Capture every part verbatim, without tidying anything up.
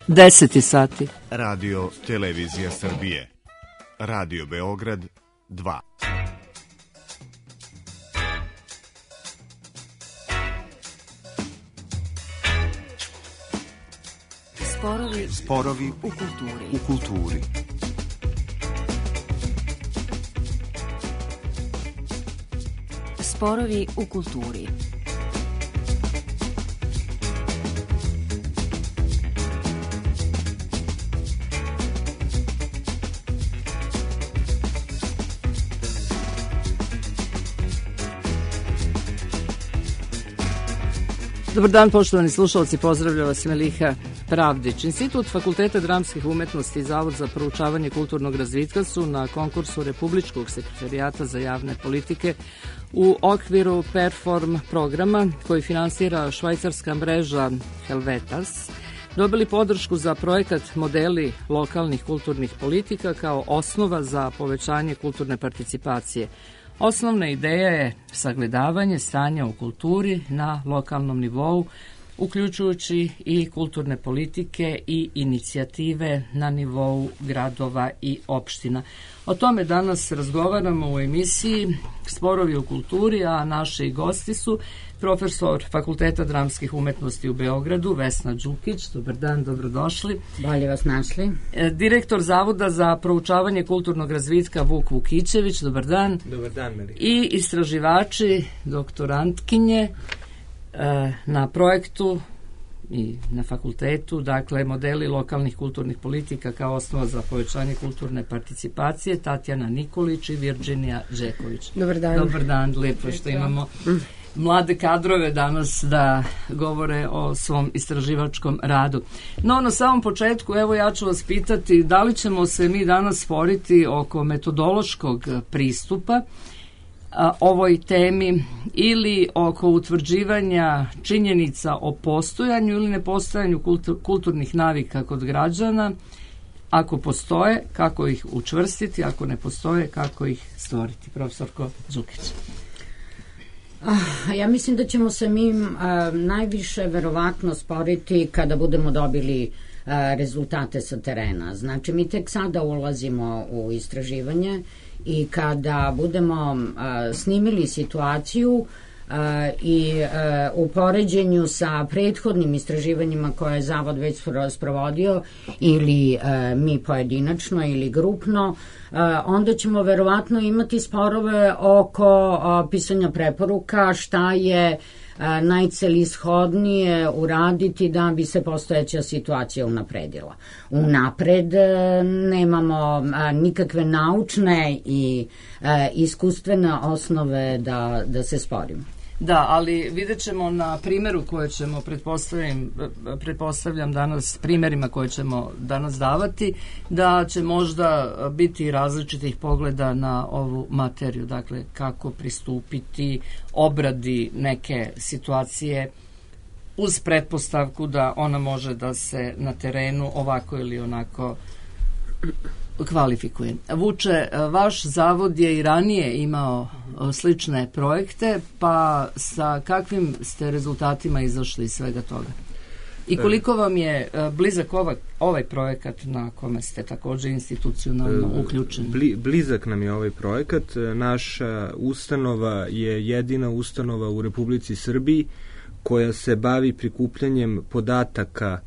deset sati. Radio Televizija Srbije. Radio Beograd dva. Sporovi, Sporovi u kulturi. U kulturi. Sporovi u kulturi. Dobar dan, poštovani slušalci, pozdravlja vas Meliha Pravdić. Institut Fakulteta dramskih umetnosti i Zavod za proučavanje kulturnog razvitka su na konkursu Republičkog sekretarijata za javne politike u okviru Perform programa koji finansira švajcarska mreža Helvetas dobili podršku za projekat Modeli lokalnih kulturnih politika kao osnova za povećanje kulturne participacije. Osnovna ideja je sagledavanje stanja u kulturi na lokalnom nivou, uključujući i kulturne politike i inicijative na nivou gradova i opština. O tome danas razgovaramo u emisiji Sporovi u kulturi, a naši gosti su profesor Fakulteta dramskih umetnosti u Beogradu, Vesna Đukić. Dobar dan, dobrodošli. Bolje vas našli. Direktor Zavoda za proučavanje kulturnog razvitka Vuk Vukićević. Dobar dan. Dobar dan, Meli. I istraživači, doktorantkinje na projektu i na fakultetu, dakle, modeli lokalnih kulturnih politika kao osnova za povećanje kulturne participacije, Tatjana Nikolić i Virđinija Đeković. Dobar dan. Dobar dan, lepo što imamo mlade kadrove danas da govore o svom istraživačkom radu. No, na samom početku, evo ja ću vas pitati da li ćemo se mi danas sporiti oko metodološkog pristupa a, ovoj temi ili oko utvrđivanja činjenica o postojanju ili nepostojanju kultur, kulturnih navika kod građana. Ako postoje, kako ih učvrstiti, ako ne postoje, kako ih stvoriti. Profesorko Đukić. Ja mislim da ćemo se mi a, najviše verovatno sporiti kada budemo dobili a, rezultate sa terena. Znači, mi tek sada ulazimo u istraživanje i kada budemo a, snimili situaciju a, i a, u poređenju sa prethodnim istraživanjima koje je Zavod već sprovodio ili a, mi pojedinačno ili grupno, a, onda ćemo verovatno imati sporove oko a, pisanja preporuka šta je a, najcelishodnije uraditi da bi se postojeća situacija unapredila. Unapred a, nemamo a, nikakve naučne i a, iskustvene osnove da, da se sporimo. Da, ali vidjet ćemo na primjeru koje ćemo, pretpostavljam, pretpostavljam danas, primjerima koje ćemo danas davati, da će možda biti različitih pogleda na ovu materiju, dakle kako pristupiti obradi neke situacije uz pretpostavku da ona može da se na terenu ovako ili onako kvalifikuje. Vuče, vaš zavod je i ranije imao slične projekte, pa sa kakvim ste rezultatima izašli iz svega toga? I koliko vam je blizak ova, ovaj projekat na kome ste također institucionalno uključeni? Bli, blizak nam je ovaj projekat. Naša ustanova je jedina ustanova u Republici Srbiji koja se bavi prikupljanjem podataka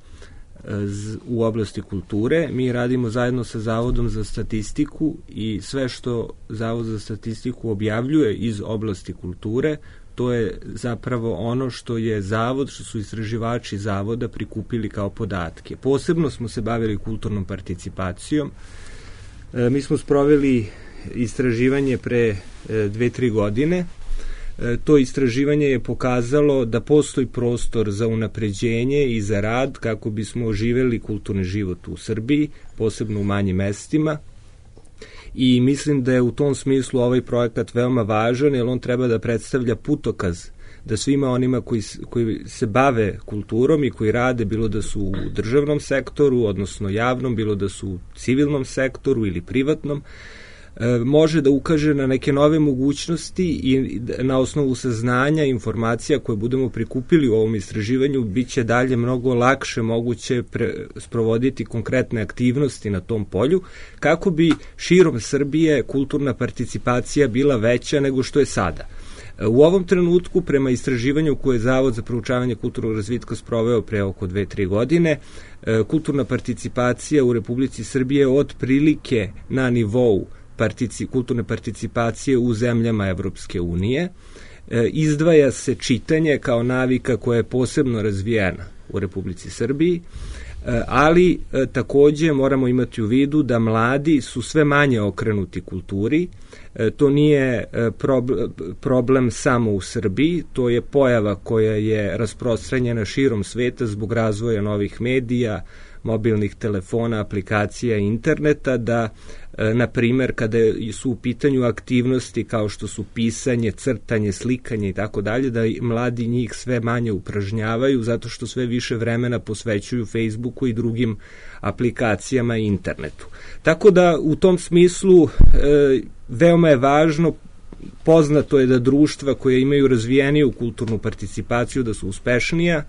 u oblasti kulture. Mi radimo zajedno sa Zavodom za statistiku i sve što Zavod za statistiku objavljuje iz oblasti kulture, to je zapravo ono što je Zavod, što su istraživači Zavoda prikupili kao podatke. Posebno smo se bavili kulturnom participacijom. E, mi smo sproveli istraživanje pre e, dve, tri godine. To istraživanje je pokazalo da postoji prostor za unapređenje i za rad kako bismo oživeli kulturni život u Srbiji, posebno u manjim mestima. I mislim da je u tom smislu ovaj projekat veoma važan, jer on treba da predstavlja putokaz da svima onima koji, koji se bave kulturom i koji rade, bilo da su u državnom sektoru, odnosno javnom, bilo da su u civilnom sektoru ili privatnom, može da ukaže na neke nove mogućnosti i na osnovu saznanja, informacija koje budemo prikupili u ovom istraživanju, bit će dalje mnogo lakše moguće pre, sprovoditi konkretne aktivnosti na tom polju, kako bi širom Srbije kulturna participacija bila veća nego što je sada. U ovom trenutku, prema istraživanju koje je Zavod za proučavanje kulturnog razvitka sproveo pre oko dve tri godine, kulturna participacija u Republici Srbije je otprilike na nivou partici, kulturne participacije u zemljama Evropske unije. Izdvaja se čitanje kao navika koja je posebno razvijena u Republici Srbiji, ali takođe moramo imati u vidu da mladi su sve manje okrenuti kulturi. To nije problem samo u Srbiji, to je pojava koja je rasprostranjena širom sveta zbog razvoja novih medija, mobilnih telefona, aplikacija i interneta, da, na primer, kada su u pitanju aktivnosti kao što su pisanje, crtanje, slikanje i tako dalje, da mladi njih sve manje upražnjavaju zato što sve više vremena posvećuju Facebooku i drugim aplikacijama i internetu. Tako da u tom smislu e, veoma je važno, poznato je da društva koje imaju razvijeniju kulturnu participaciju da su uspešnija,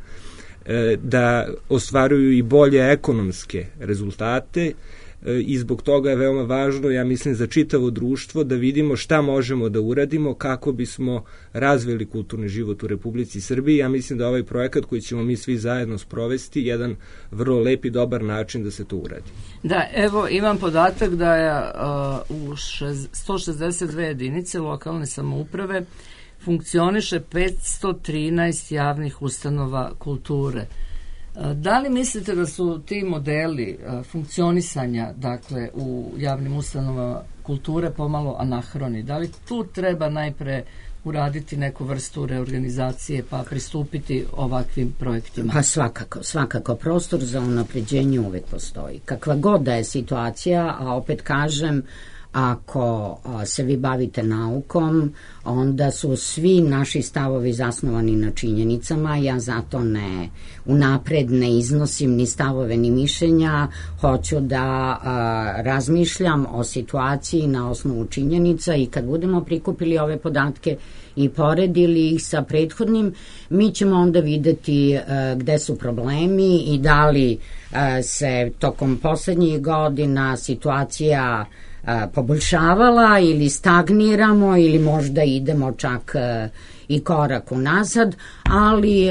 da ostvaruju i bolje ekonomske rezultate i zbog toga je veoma važno, ja mislim, za čitavo društvo da vidimo šta možemo da uradimo kako bismo razvili kulturni život u Republici Srbiji. Ja mislim da ovaj projekat koji ćemo mi svi zajedno sprovesti je jedan vrlo lep i dobar način da se to uradi. Da, evo imam podatak da je uh, u sto šezdeset dve jedinice lokalne samouprave funkcioniše petsto trinaest javnih ustanova kulture. Da li mislite da su ti modeli funkcionisanja, dakle, u javnim ustanovama kulture pomalo anahroni? Da li tu treba najpre uraditi neku vrstu reorganizacije pa pristupiti ovakvim projektima? Pa svakako, svakako. Prostor za unapređenje uvek postoji. Kakva god da je situacija, a opet kažem, ako se vi bavite naukom, onda su svi naši stavovi zasnovani na činjenicama. Ja zato ne unapred ne iznosim ni stavove ni mišljenja, hoću da a, razmišljam o situaciji na osnovu činjenica i kad budemo prikupili ove podatke i poredili ih sa prethodnim, mi ćemo onda videti a, gde su problemi i da li a, se tokom poslednjih godina situacija poboljšavala ili stagniramo ili možda idemo čak i korak unazad, ali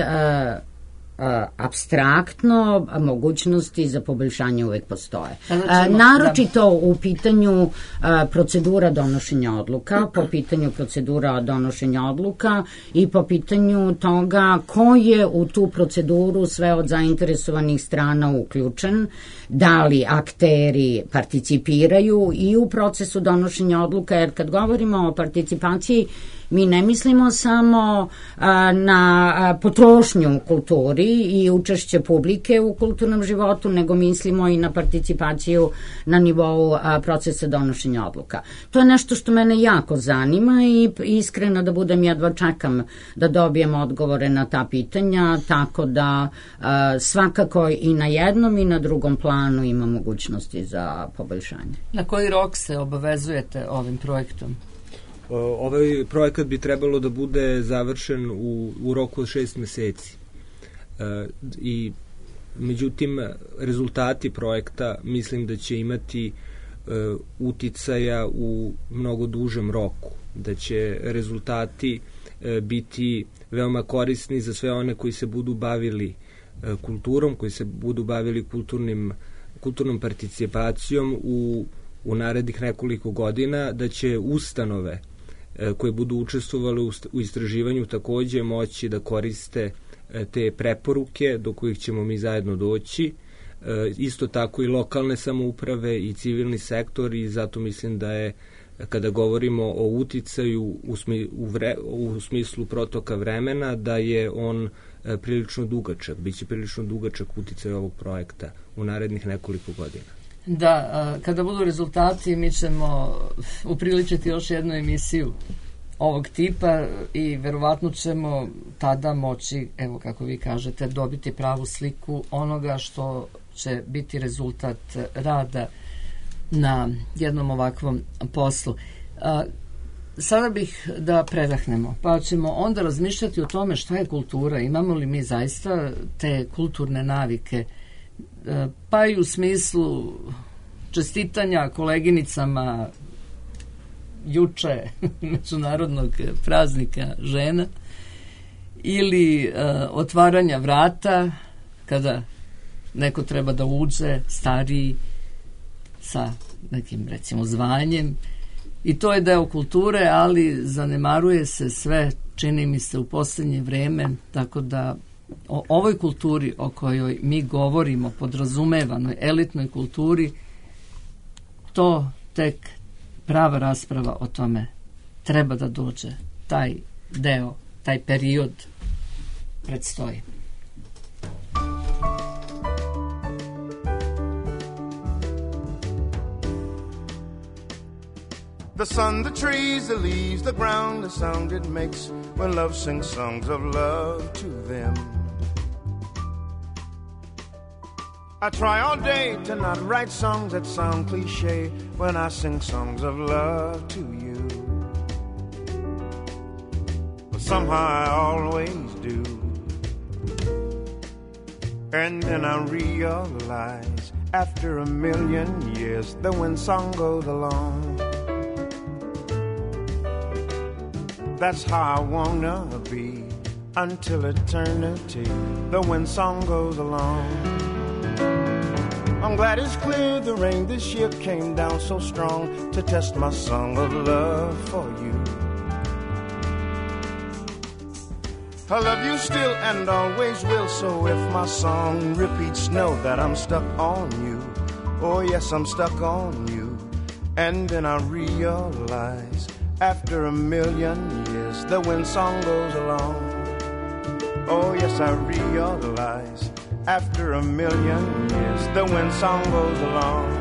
apstraktno mogućnosti za poboljšanje uvek postoje. Znači, naročito da. U pitanju procedura donošenja odluka, po pitanju procedura donošenja odluka i po pitanju toga ko je u tu proceduru sve od zainteresovanih strana uključen, da li akteri participiraju i u procesu donošenja odluka, jer kad govorimo o participaciji, mi ne mislimo samo a, na a, potrošnju u kulturi i učešće publike u kulturnom životu, nego mislimo i na participaciju na nivou a, procesa donošenja odluka. To je nešto što mene jako zanima i iskreno da budem, jedva čekam da dobijem odgovore na ta pitanja, tako da a, svakako i na jednom i na drugom planu ima mogućnosti za poboljšanje. Na koji rok se obavezujete ovim projektom? Ovaj projekat bi trebalo da bude završen u, u roku od šest meseci. E, i međutim, rezultati projekta mislim da će imati e, uticaja u mnogo dužem roku, da će rezultati e, biti veoma korisni za sve one koji se budu bavili e, kulturom, koji se budu bavili kulturnim, kulturnom participacijom u, u narednih nekoliko godina, da će ustanove koje budu učestvovali u istraživanju takođe moći da koriste te preporuke do kojih ćemo mi zajedno doći. Isto tako i lokalne samouprave i civilni sektor, i zato mislim da je, kada govorimo o uticaju u, smi, u, vre, u smislu protoka vremena, da je on prilično dugačak, biće prilično dugačak uticaj ovog projekta u narednih nekoliko godina. Da, kada budu rezultati mi ćemo upriličiti još jednu emisiju ovog tipa i verovatno ćemo tada moći, evo kako vi kažete, dobiti pravu sliku onoga što će biti rezultat rada na jednom ovakvom poslu. A, sada bih da predahnemo, pa ćemo onda razmišljati o tome šta je kultura, imamo li mi zaista te kulturne navike, a, pa i u smislu čestitanja koleginicama juče međunarodnog praznika žena ili a, otvaranja vrata kada neko treba da uđe, stariji, sa nekim, recimo, zvanjem. I to je deo kulture, ali zanemaruje se sve, čini mi se, u posljednje vreme, tako da o ovoj kulturi o kojoj mi govorimo, podrazumevanoj elitnoj kulturi, to tek prava rasprava o tome treba da dođe. Taj deo, taj period predstoji. The sun, the trees, the leaves, the ground, the sound it makes when love sings songs of love to them. I try all day to not write songs that sound cliche when I sing songs of love to you. But somehow I always do. And then I realize after a million years that when song goes along, that's how I wanna be until eternity, the wind song goes along. I'm glad it's clear the rain this year came down so strong to test my song of love for you. I love you still and always will, so if my song repeats, know that I'm stuck on you. Oh yes, I'm stuck on you. And then I realize after a million years, the wind song goes along. Oh yes, I realize after a million years, the wind song goes along.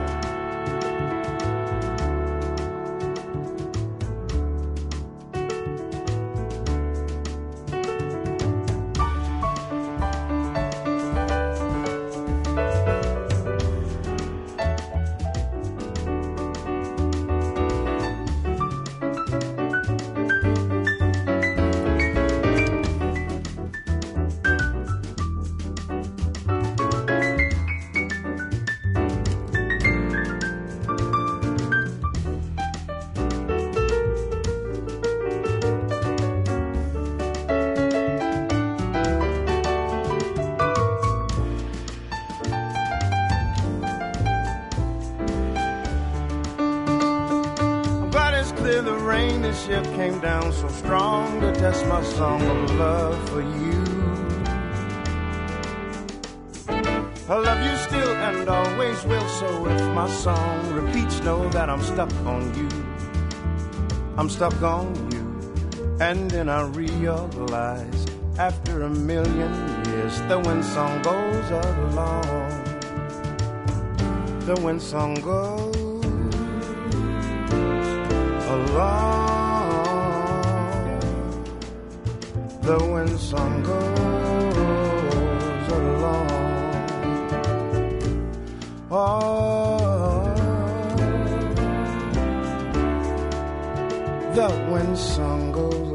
Came down so strong to test my song of love for you. I love you still and always will, so if my song repeats, know that I'm stuck on you. I'm stuck on you. And then I realize after a million years, the wind song goes along. The wind song goes along. The wind song goes along. Oh, the wind song goes along.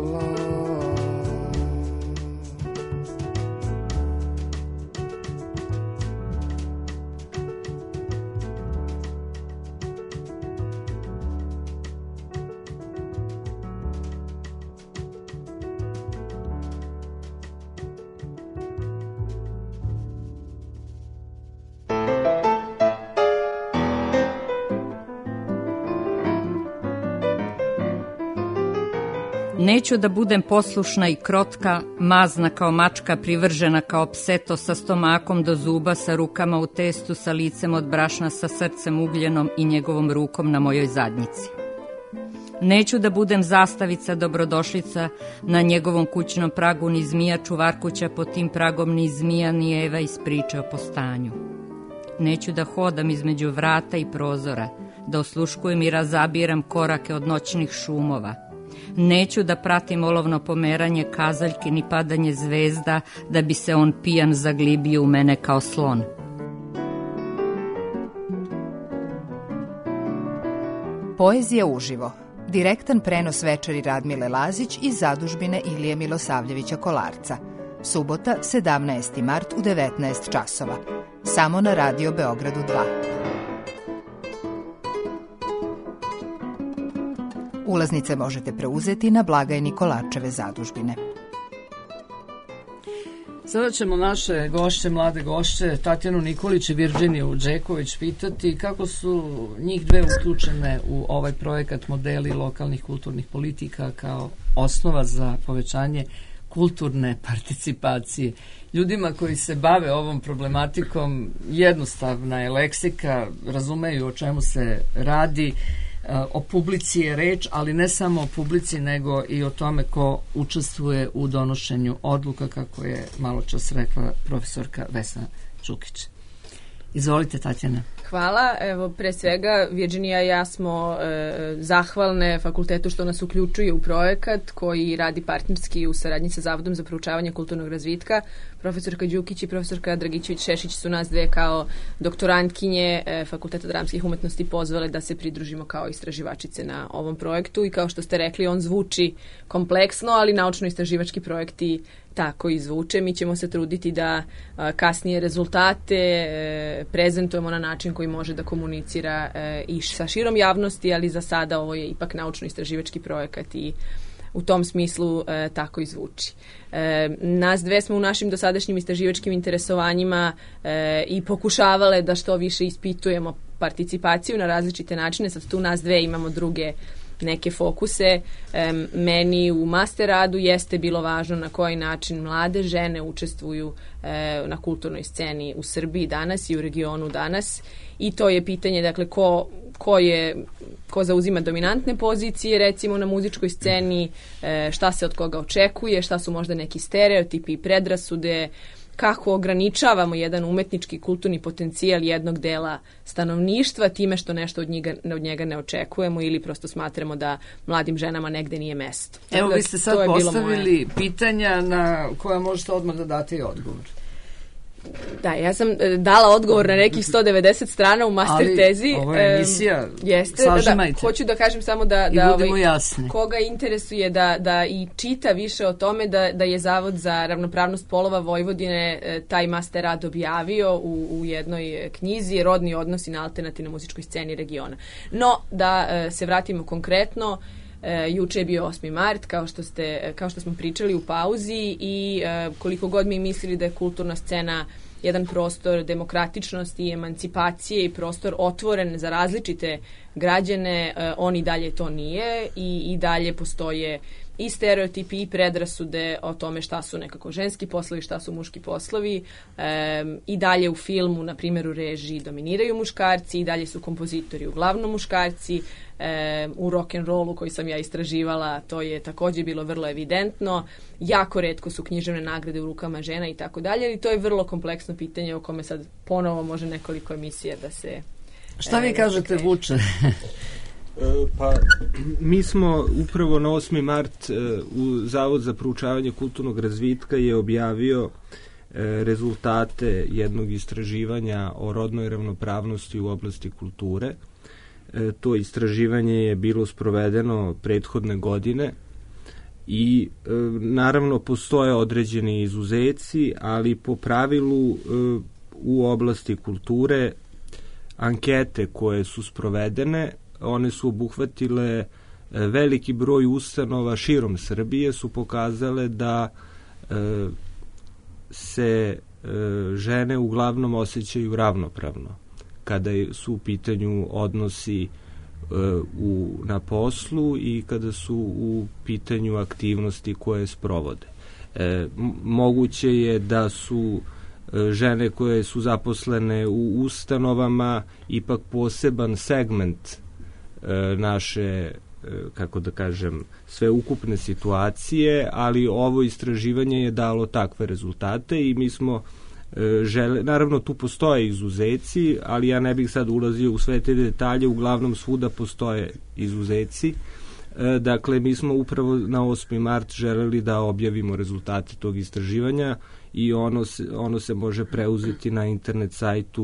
Neću da budem poslušna i krotka, mazna kao mačka, privržena kao pseto, sa stomakom do zuba, sa rukama u testu, sa licem od brašna, sa srcem ugljenom i njegovom rukom na mojoj zadnjici. Neću da budem zastavica, dobrodošlica na njegovom kućnom pragu, ni zmija čuvarkuća pod tim pragom, ni zmija, ni Eva iz priče o postanju. Neću da hodam između vrata i prozora, da osluškujem i razabiram korake od noćnih šumova. Neću da pratim olovno pomeranje kazaljke ni padanje zvezda, da bi se on pijan zaglibio u mene kao slon. Poezija uživo. Direktan prenos večeri Radmile Lazić iz zadužbine Ilije Milosavljevića Kolarca. Subota, sedamnaesti mart u devetnaest časova. Samo na Radio Beogradu dva. Ulaznice možete preuzeti na blagajni Kolarčeve zadužbine. Sada ćemo naše gošće, mlade gošće, Tatjanu Nikolić i Virginiju Džeković pitati kako su njih dve uključene u ovaj projekat Modeli lokalnih kulturnih politika kao osnova za povećanje kulturne participacije. Ljudima koji se bave ovom problematikom jednostavna je leksika, razumeju o čemu se radi, o publici je reč, ali ne samo o publici, nego i o tome ko učestvuje u donošenju odluka, kako je malo čas rekla profesorka Vesna Čukić. Izvolite, Tatjana. Hvala. Evo, pre svega, Virginija i ja smo e, zahvalne fakultetu što nas uključuje u projekat koji radi partnerski u saradnji sa Zavodom za proučavanje kulturnog razvitka. Profesorka Đukić i profesorka Dragićević-Šešić su nas dve kao doktorantkinje e, Fakulteta dramskih umetnosti pozvale da se pridružimo kao istraživačice na ovom projektu i kao što ste rekli, on zvuči kompleksno, ali naučno-istraživački projekti tako i zvuče. Mi ćemo se truditi da a, kasnije rezultate e, prezentujemo na način koji može da komunicira e, i sa širom javnosti, ali za sada ovo je ipak naučno-istraživački projekat i u tom smislu e, tako i zvuči. E, nas dve smo u našim dosadašnjim istraživačkim interesovanjima e, i pokušavale da što više ispitujemo participaciju na različite načine. Sad tu nas dve imamo druge neke fokuse. E, meni u master radu jeste bilo važno na koji način mlade žene učestvuju e, na kulturnoj sceni u Srbiji danas i u regionu danas. I to je pitanje, dakle, ko, ko, je, ko zauzima dominantne pozicije, recimo na muzičkoj sceni, e, šta se od koga očekuje, šta su možda neki stereotipi i predrasude, kako ograničavamo jedan umetnički kulturni potencijal jednog dela stanovništva time što nešto od njega, od njega ne očekujemo ili prosto smatramo da mladim ženama negde nije mesto. Evo, vi ste sad postavili moje pitanja na koja možete odmah da date i odgovor. Da, ja sam dala odgovor na nekih sto devedeset strana u master ali tezi. Ovo je emisija, jeste, da, da, hoću da kažem samo da, da ovaj, koga interesuje da, da i čita više o tome da, da je Zavod za ravnopravnost polova Vojvodine taj master rad objavio u, u jednoj knjizi Rodni odnosi na alternativnoj muzičkoj sceni regiona. No, da se vratimo konkretno, E, juče je bio osmi mart, kao što, ste, kao što smo pričali u pauzi i e, koliko god mi mislili da je kulturna scena jedan prostor demokratičnosti i emancipacije i prostor otvoren za različite građane, e, on i dalje to nije i, i dalje postoje i stereotipi i predrasude o tome šta su nekako ženski poslovi, šta su muški poslovi. E, I dalje u filmu, na primjer u režiji, dominiraju muškarci, i dalje su kompozitori uglavnom muškarci. E, u rock'n'rollu koji sam ja istraživala, to je također bilo vrlo evidentno. Jako retko su književne nagrade u rukama žena i tako dalje, i to je vrlo kompleksno pitanje o kome sad ponovo može nekoliko emisija da se... Šta vi e, kažete, Vuče? Pa, mi smo upravo na osmi mart u Zavod za proučavanje kulturnog razvitka je objavio rezultate jednog istraživanja o rodnoj ravnopravnosti u oblasti kulture. To istraživanje je bilo sprovedeno prethodne godine i naravno postoje određeni izuzeci, ali po pravilu u oblasti kulture ankete koje su sprovedene, one su obuhvatile veliki broj ustanova širom Srbije, su pokazale da e, se e, žene uglavnom osjećaju ravnopravno kada su u pitanju odnosi e, u, na poslu i kada su u pitanju aktivnosti koje sprovode. E, moguće je da su žene koje su zaposlene u ustanovama ipak poseban segment naše, kako da kažem, sveukupne situacije, ali ovo istraživanje je dalo takve rezultate i mi smo žele, naravno tu postoje izuzeci, ali ja ne bih sad ulazio u sve te detalje, uglavnom svuda postoje izuzeci. Dakle, mi smo upravo na osmi mart želeli da objavimo rezultate tog istraživanja i ono se, ono se može preuzeti na internet sajtu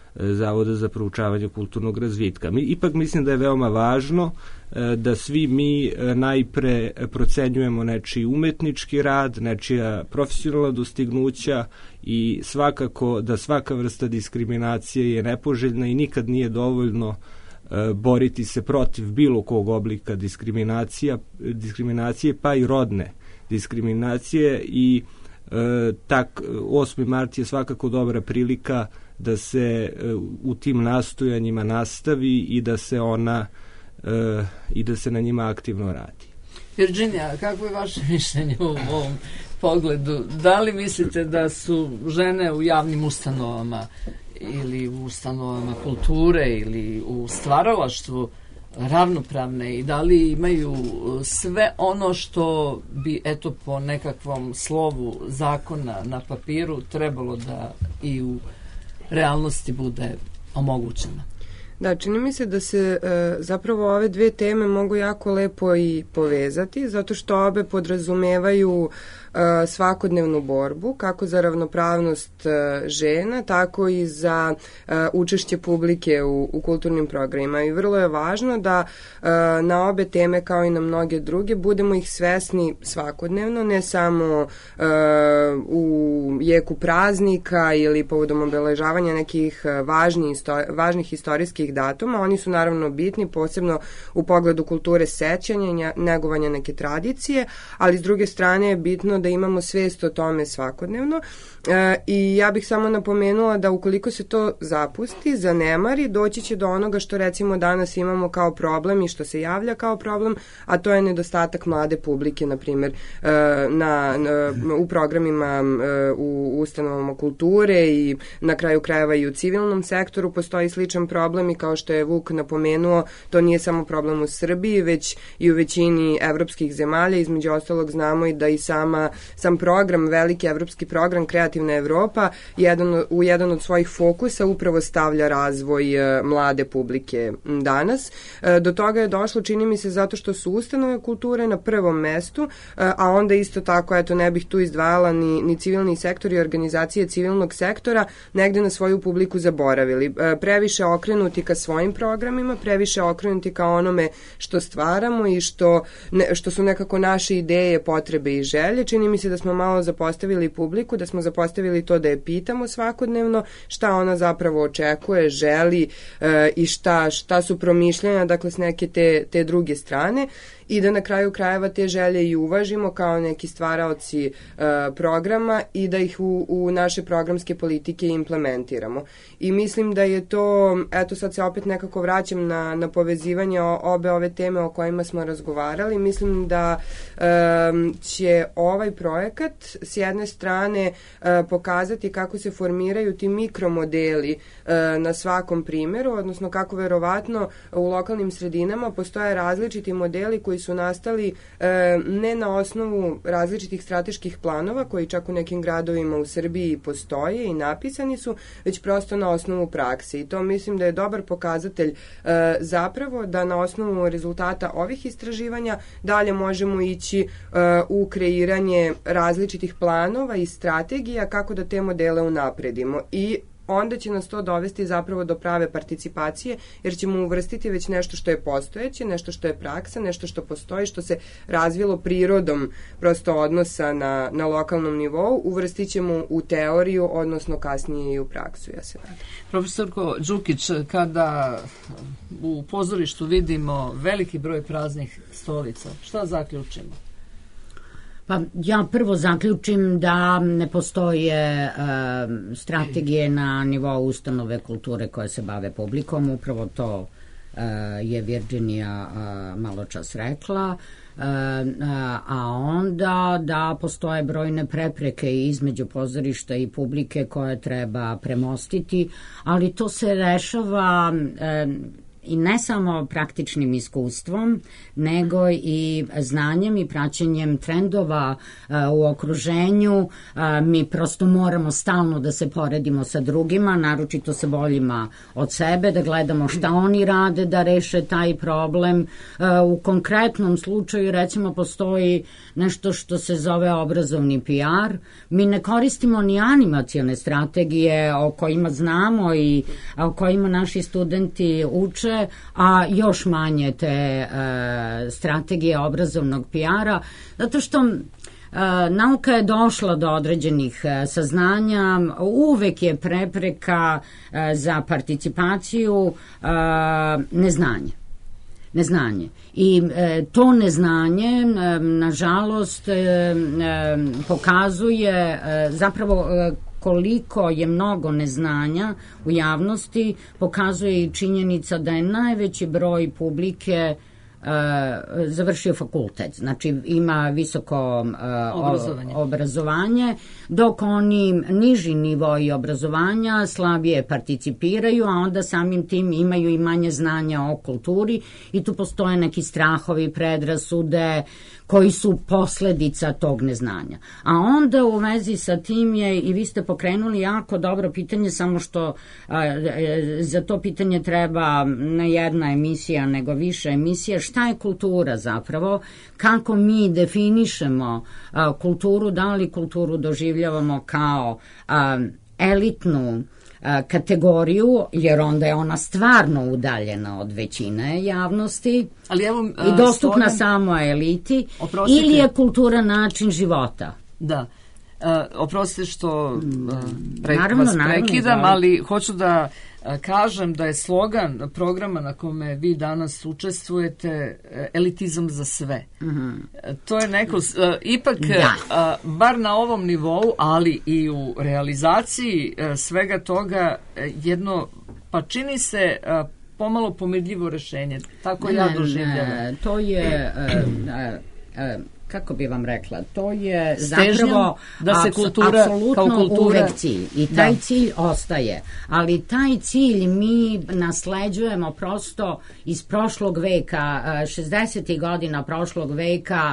Zavoda za proučavanje kulturnog razvitka. Mi, ipak mislim da je veoma važno da svi mi najpre procenjujemo nečiji umetnički rad, nečija profesionalna dostignuća i svakako da svaka vrsta diskriminacije je nepoželjna i nikad nije dovoljno boriti se protiv bilo kog oblika diskriminacija, diskriminacije, pa i rodne diskriminacije i e, tak osmi mart je svakako dobra prilika da se e, u tim nastojanjima nastavi i da se ona e, i da se na njima aktivno radi. Virginija, kako je vaše mišljenje u ovom pogledu? Da li mislite da su žene u javnim ustanovama ili u ustanovama kulture ili u stvaralaštvu ravnopravne i da li imaju sve ono što bi eto po nekakvom slovu zakona na papiru trebalo da i u realnosti bude omogućeno? Da, čini mi se da se e, zapravo ove dve teme mogu jako lepo i povezati, zato što obe podrazumevaju e, svakodnevnu borbu, kako za ravnopravnost e, žena, tako i za e, učešće publike u, u kulturnim programima. I vrlo je važno da e, na obe teme, kao i na mnoge druge, budemo ih svesni svakodnevno, ne samo e, u jeku praznika ili povodom obeležavanja nekih važnih, važnih istorijskih datuma. Oni su naravno bitni, posebno u pogledu kulture sećanja, negovanja neke tradicije, ali s druge strane je bitno da imamo svest o tome svakodnevno. E, i ja bih samo napomenula da ukoliko se to zapusti, zanemari, doći će do onoga što recimo danas imamo kao problem i što se javlja kao problem, a to je nedostatak mlade publike, na primjer, e, na, na, u programima e, u ustanovama kulture i na kraju krajeva i u civilnom sektoru postoji sličan problem i kao što je Vuk napomenuo, to nije samo problem u Srbiji, već i u većini evropskih zemalja. Između ostalog znamo i da i sama, sam program, veliki evropski program Kreativna Evropa, jedan, u jedan od svojih fokusa upravo stavlja razvoj e, mlade publike danas. E, do toga je došlo, čini mi se, zato što su ustanove kulture na prvom mestu, e, a onda isto tako, eto, ne bih tu izdvajala ni, ni civilni sektor i organizacije civilnog sektora, negde na svoju publiku zaboravili. E, previše okrenuti ka svojim programima, previše okrenuti ka onome što stvaramo i što, ne, što su nekako naše ideje, potrebe i želje. Čini mi se da smo malo zapostavili publiku, da smo zapostavili to da je pitamo svakodnevno šta ona zapravo očekuje, želi e, i šta, šta su promišljanja, dakle s neke te, te druge strane, i da na kraju krajeva te želje i uvažimo kao neki stvaraoci e, programa i da ih u, u naše programske politike implementiramo. I mislim da je to, eto sad se opet nekako vraćam na, na povezivanje obe ove teme o kojima smo razgovarali. Mislim da e, će ovaj projekat s jedne strane e, pokazati kako se formiraju ti mikromodeli e, na svakom primjeru, odnosno kako verovatno u lokalnim sredinama postoje različiti modeli koji su nastali e, ne na osnovu različitih strateških planova koji čak u nekim gradovima u Srbiji postoje i napisani su, već prosto na osnovu prakse. I to mislim da je dobar pokazatelj e, zapravo da na osnovu rezultata ovih istraživanja dalje možemo ići e, u kreiranje različitih planova i strategija kako da te modele unapredimo. I onda će nas to dovesti zapravo do prave participacije, jer ćemo uvrstiti već nešto što je postojeće, nešto što je praksa, nešto što postoji, što se razvilo prirodom prosto odnosa na, na lokalnom nivou, uvrstit ćemo u teoriju, odnosno kasnije i u praksu, ja se nadam. Profesorko Đukić, kada u pozorištu vidimo veliki broj praznih stolica, šta zaključimo? Pa ja prvo zaključim da ne postoje e, strategije na nivou ustanove kulture koje se bave publikom, upravo to e, je Virginija e, malo čas rekla, e, a onda da postoje brojne prepreke između pozorišta i publike koje treba premostiti, ali to se rešava e, i ne samo praktičnim iskustvom, nego i znanjem i praćenjem trendova a, u okruženju. A, mi prosto moramo stalno da se poredimo sa drugima, naročito sa boljima od sebe, da gledamo šta oni rade da reše taj problem. A, u konkretnom slučaju, recimo, postoji nešto što se zove obrazovni P R. Mi ne koristimo ni animacione strategije o kojima znamo i o kojima naši studenti uče, a još manje te e, strategije obrazovnog P R-a, zato što e, nauka je došla do određenih e, saznanja, uvek je prepreka e, za participaciju e, neznanje. Neznanje. I e, to neznanje, e, nažalost, e, e, pokazuje e, zapravo e, koliko je mnogo neznanja u javnosti, pokazuje i činjenica da je najveći broj publike uh, završio fakultet, znači ima visoko uh, obrazovanje. obrazovanje, dok oni niži nivoi obrazovanja slabije participiraju, a onda samim tim imaju i manje znanja o kulturi i tu postoje neki strahovi, predrasude, koji su posledica tog neznanja. A onda u vezi sa tim je, i vi ste pokrenuli jako dobro pitanje, samo što a, za to pitanje treba ne jedna emisija, nego više emisija. Šta je kultura zapravo? Kako mi definišemo a, kulturu? Da li kulturu doživljavamo kao a, elitnu kategoriju, jer onda je ona stvarno udaljena od većine javnosti. Ali evo, i dostupna slogan, samo eliti, oprostite, ili je kultura način života. Da. Uh, oprostite što uh, pre, naravno, vas prekidam, naravno, ali hoću da uh, kažem da je slogan programa na kome vi danas učestvujete uh, elitizam za sve. Uh-huh. Uh, to je neko, uh, ipak, da. uh, bar na ovom nivou, ali i u realizaciji uh, svega toga, uh, jedno, pa čini se uh, pomalo pomirljivo rešenje. Tako ne, ja doživljavam. Ne, to je... Uh, uh, uh, kako bi vam rekla, to je zapravo da se kultura, apsolutno kultura, uvek cilj i taj da. cilj ostaje, ali taj cilj mi nasleđujemo prosto iz prošlog veka, šezdesetih godina prošlog veka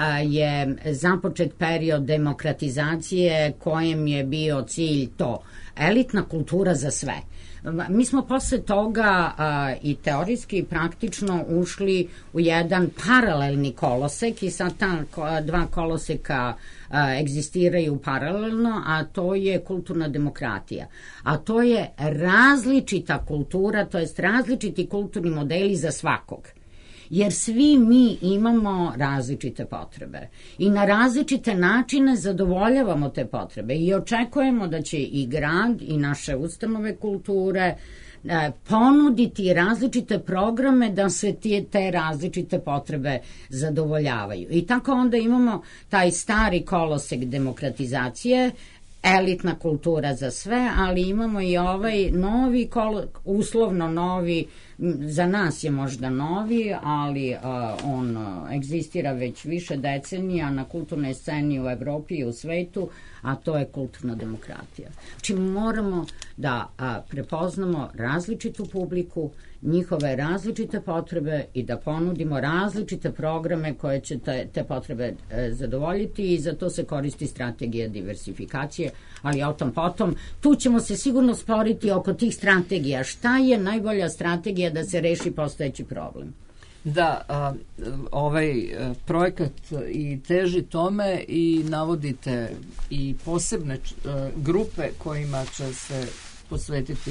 je započet period demokratizacije kojem je bio cilj to, elitna kultura za sve. Mi smo posle toga a, i teorijski i praktično ušli u jedan paralelni kolosek i sad ta dva koloseka a, egzistiraju paralelno, a to je kulturna demokratija. A to je različita kultura, to jest različiti kulturni modeli za svakog. Jer svi mi imamo različite potrebe i na različite načine zadovoljavamo te potrebe i očekujemo da će i grad i naše ustanove kulture e, ponuditi različite programe da se te, te različite potrebe zadovoljavaju. I tako onda imamo taj stari kolosek demokratizacije, elitna kultura za sve, ali imamo i ovaj novi, uslovno novi, za nas je možda novi, ali uh, on uh, egzistira već više decenija na kulturnoj sceni u Evropi i u svetu, a to je kulturna demokratija. Znači moramo da uh, prepoznamo različitu publiku, njihove različite potrebe i da ponudimo različite programe koje će te, te potrebe e, zadovoljiti i za to se koristi strategija diversifikacije, ali o tom potom. Tu ćemo se sigurno sporiti oko tih strategija. Šta je najbolja strategija da se reši postojeći problem? Da, a, ovaj projekat i teži tome i navodite i posebne a, grupe kojima će se posvetiti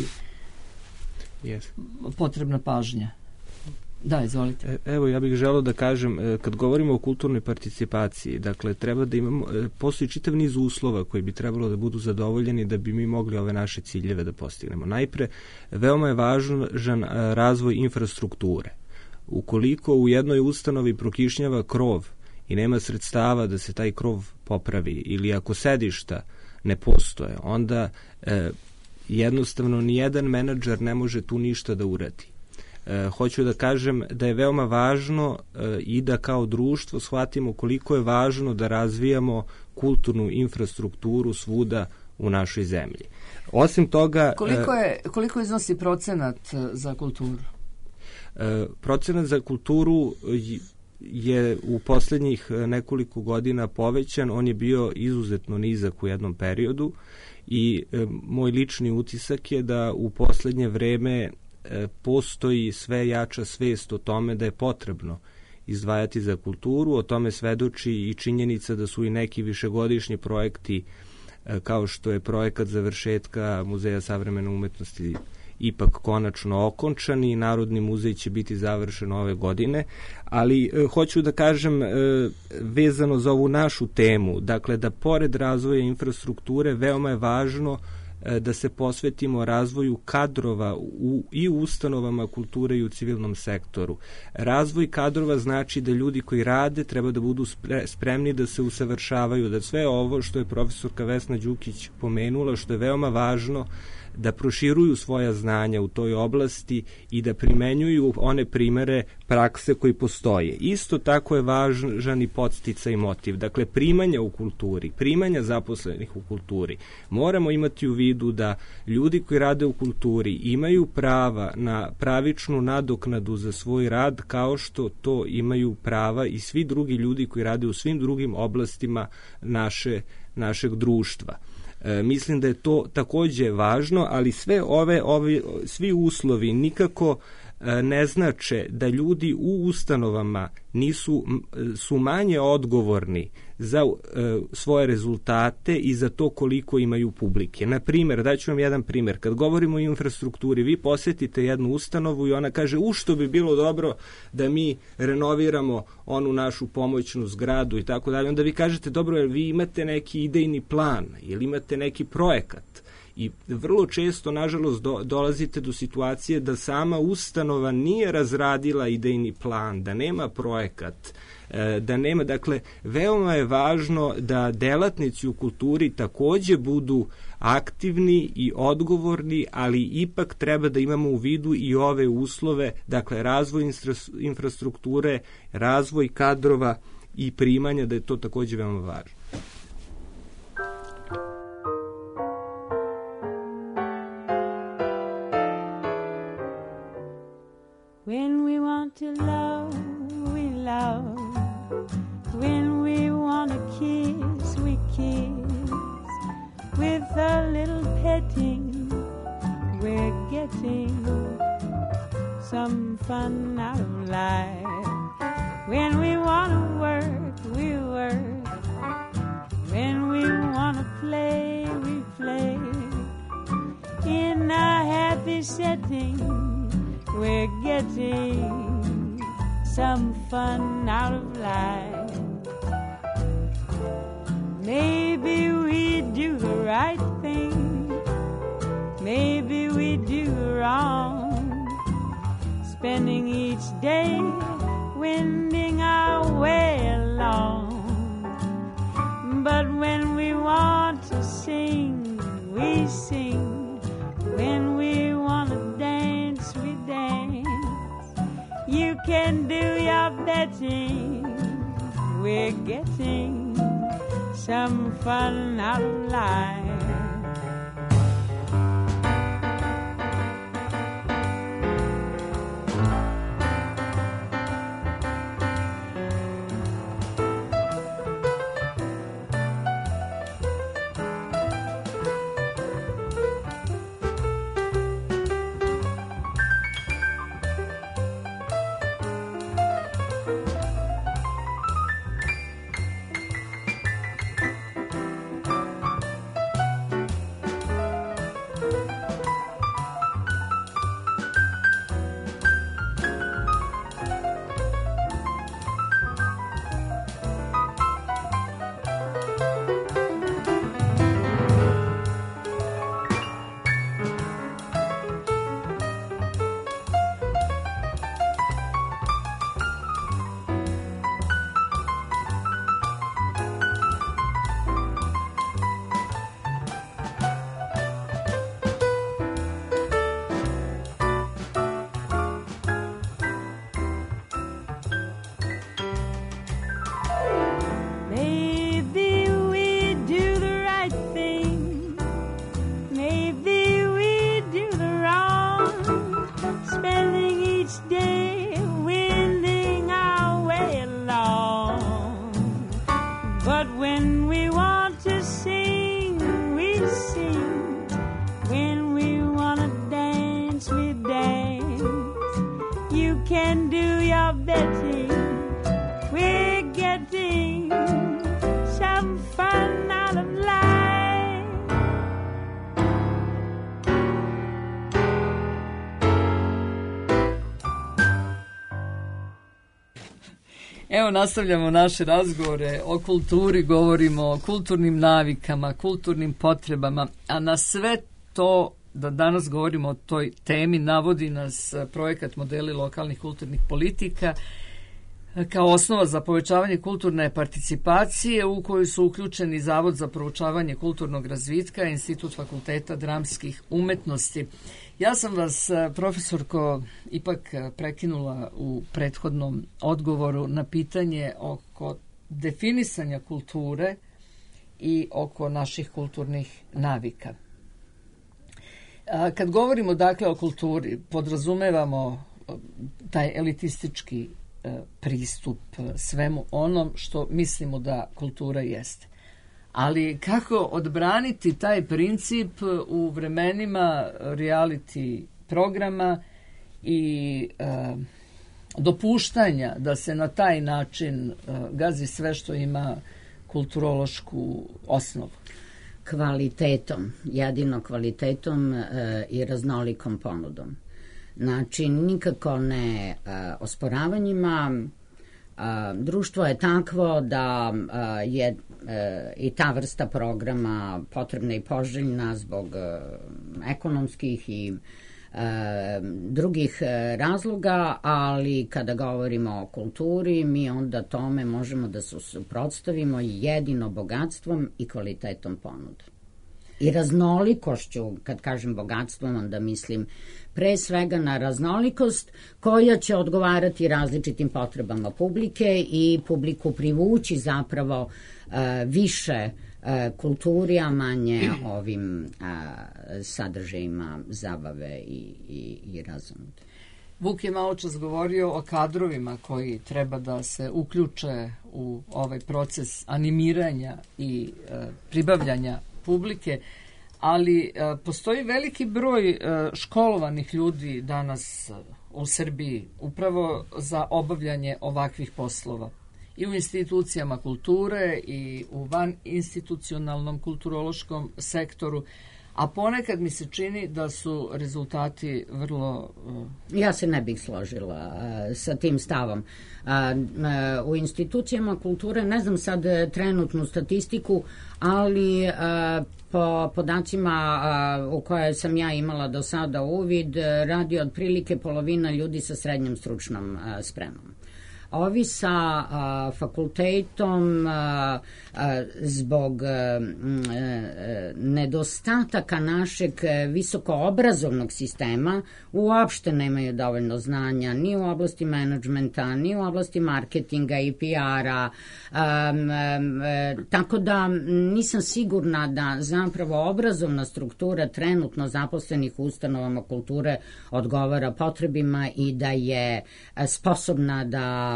Yes. potrebna pažnja. Da, izvolite. Evo, ja bih želeo da kažem, kad govorimo o kulturnoj participaciji, dakle, treba da imamo, postoji čitav niz uslova koji bi trebalo da budu zadovoljeni da bi mi mogli ove naše ciljeve da postignemo. Najpre, veoma je važan razvoj infrastrukture. Ukoliko u jednoj ustanovi prokišnjava krov i nema sredstava da se taj krov popravi, ili ako sedišta ne postoje, onda e, jednostavno nijedan menadžer ne može tu ništa da uradi. E, hoću da kažem da je veoma važno e, i da kao društvo shvatimo koliko je važno da razvijamo kulturnu infrastrukturu svuda u našoj zemlji. Osim toga... Koliko, je, koliko iznosi procenat za kulturu? Procenat za kulturu je u poslednjih nekoliko godina povećan, on je bio izuzetno nizak u jednom periodu i moj lični utisak je da u poslednje vreme postoji sve jača svest o tome da je potrebno izdvajati za kulturu. O tome svedoči i činjenica da su i neki višegodišnji projekti kao što je projekat završetka Muzeja savremene umetnosti ipak konačno okončani i Narodni muzej će biti završen ove godine, ali e, hoću da kažem e, vezano za ovu našu temu, dakle da pored razvoja infrastrukture veoma je važno e, da se posvetimo razvoju kadrova u, i u ustanovama kulture i u civilnom sektoru. Razvoj kadrova znači da ljudi koji rade treba da budu spre, spremni da se usavršavaju, da sve ovo što je profesorka Vesna Đukić pomenula, što je veoma važno, da proširuju svoja znanja u toj oblasti i da primenjuju one primere prakse koji postoje. Isto tako je važan i podsticaj i motiv. Dakle, primanja u kulturi, primanja zaposlenih u kulturi. Moramo imati u vidu da ljudi koji rade u kulturi imaju prava na pravičnu nadoknadu za svoj rad kao što to imaju prava i svi drugi ljudi koji rade u svim drugim oblastima naše, našeg društva. E, mislim da je to takođe važno, ali sve ove, ove svi uslovi nikako e, ne znače da ljudi u ustanovama nisu su manje odgovorni za e, svoje rezultate i za to koliko imaju publike. Na primjer, daću vam jedan primjer. Kad govorimo o infrastrukturi, vi posetite jednu ustanovu i ona kaže u što bi bilo dobro da mi renoviramo onu našu pomoćnu zgradu i tako dalje. Onda vi kažete dobro, jer vi imate neki idejni plan ili imate neki projekat. I vrlo često, nažalost, do, dolazite do situacije da sama ustanova nije razradila idejni plan, da nema projekat, e, da nema, dakle, veoma je važno da delatnici u kulturi takođe budu aktivni i odgovorni, ali ipak treba da imamo u vidu i ove uslove, dakle, razvoj infrastrukture, razvoj kadrova i primanja, da je to takođe veoma važno. When we want to love, we love. When we want to kiss, we kiss. With a little petting, we're getting some fun out of life. When we want to work, we work. When we want to play, we play. In a happy setting, we're getting some fun out of life. Maybe we do the right thing, maybe we do wrong, spending each day wending our way along. But when we want to sing, we sing. When we want to dance, we dance. You can do your betting. We're getting some fun out of life. can do your betting. We're getting some fun out of life. Evo, nastavljamo naše razgovore o kulturi, govorimo o kulturnim navikama, kulturnim potrebama, a na sve to da danas govorimo o toj temi navodi nas projekat Modeli lokalnih kulturnih politika kao osnova za povećavanje kulturne participacije u koju su uključeni Zavod za proučavanje kulturnog razvitka, Institut fakulteta dramskih umetnosti. Ja sam vas, profesorko, ipak prekinula u prethodnom odgovoru na pitanje oko definisanja kulture i oko naših kulturnih navika. Kad govorimo dakle o kulturi, podrazumevamo taj elitistički pristup svemu onom što mislimo da kultura jeste. Ali kako odbraniti taj princip u vremenima reality programa i e, dopuštanja da se na taj način e, gazi sve što ima kulturološku osnovu? Kvalitetom, jedino kvalitetom e, i raznolikom ponudom. Znači, nikako ne e, osporavanjima. A, društvo je takvo da a, je e, i ta vrsta programa potrebna i poželjna zbog e, ekonomskih i e, drugih e, razloga, ali kada govorimo o kulturi, mi onda tome možemo da se suprotstavimo jedino bogatstvom i kvalitetom ponude. I raznolikošću, kad kažem bogatstvom, onda mislim pre svega na raznolikost koja će odgovarati različitim potrebama publike i publiku privući zapravo uh, više uh, kulturi, a manje ovim uh, sadržajima zabave i, i, i razonude. Vuk je malo čas govorio o kadrovima koji treba da se uključe u ovaj proces animiranja i uh, pribavljanja publike, ali e, postoji veliki broj e, školovanih ljudi danas u Srbiji upravo za obavljanje ovakvih poslova. I u institucijama kulture i u van institucionalnom kulturološkom sektoru, a ponekad mi se čini da su rezultati vrlo... Uh... Ja se ne bih složila uh, sa tim stavom. Uh, uh, u institucijama kulture, ne znam sad trenutnu statistiku, ali uh, po podacima uh, u koje sam ja imala do sada uvid, uh, radi otprilike polovina ljudi sa srednjom stručnom uh, spremom. Ovi sa a, fakultetom a, a, zbog a, m, a, nedostataka našeg visokoobrazovnog sistema uopšte nemaju dovoljno znanja ni u oblasti menadžmenta, ni u oblasti marketinga i P R-a. A, a, a, tako da nisam sigurna da zapravo obrazovna struktura trenutno zaposlenih u ustanovama kulture odgovara potrebima i da je sposobna da